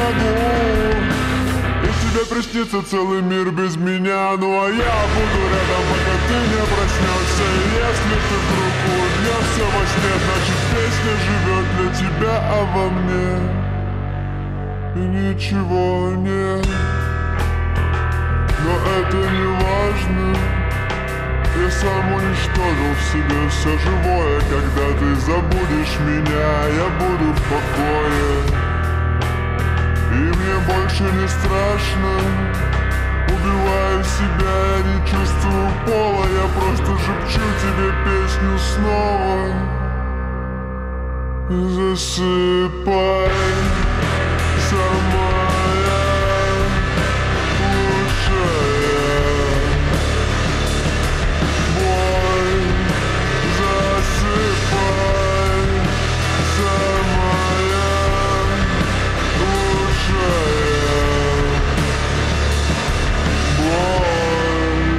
могу. И тебе приснится целый мир без меня. Ну а я буду рядом, пока ты не проснешься. И если ты вдруг улыбнешься во сне, значит песня живет для тебя, а во мне и ничего нет. Но это не важно. Я сам уничтожил в себе все живое. Когда ты забудешь меня, я буду в покое. И мне больше не страшно. Убиваю себя, я не чувствую пола. Я просто шепчу тебе песню снова. Засыпай, самая лучшая боль. Засыпай, самая лучшая боль.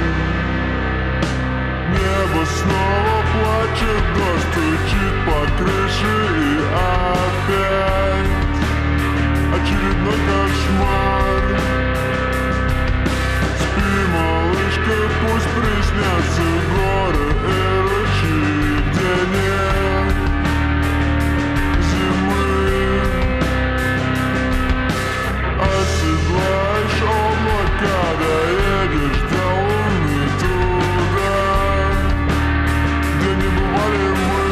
Небо снова плачет, дождь стучит по крыше и опять очередной кошмар. Спи, малышка, пусть приснятся горы и ручьи, где нет зимы. Оседлаешь облака, доедешь до луны туда, где не бывали мы.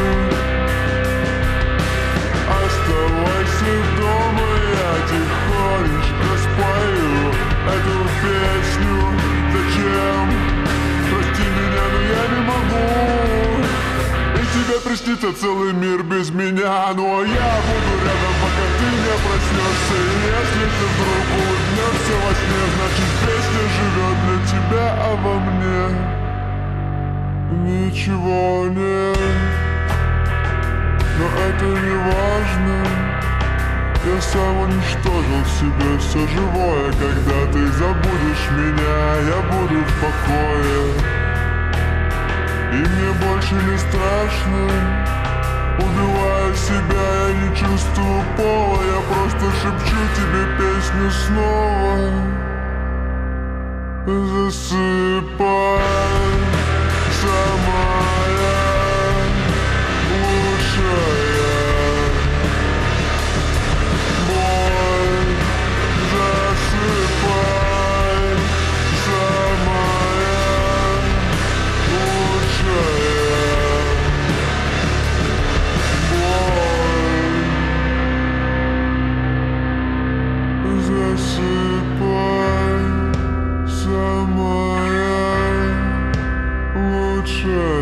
Оставайся дома, я тихонечко спою эту песню. Зачем? Прости меня, но я не могу. И тебе приснится целый мир без меня. Ну а я буду рядом, пока ты не проснешься. И если ты вдруг улыбнешься во сне, значит песня живет для тебя, а во мне ничего нет. Но это не важно. Я сам уничтожил в себе все живое. Когда ты забудешь меня, я буду в покое. И мне больше не страшно. Убиваю себя, я не чувствую пола. Я просто шепчу тебе песню снова. Засыпай, самая лучшая боль. Засыпай, самая лучшая боль. Засыпай, самая лучшая.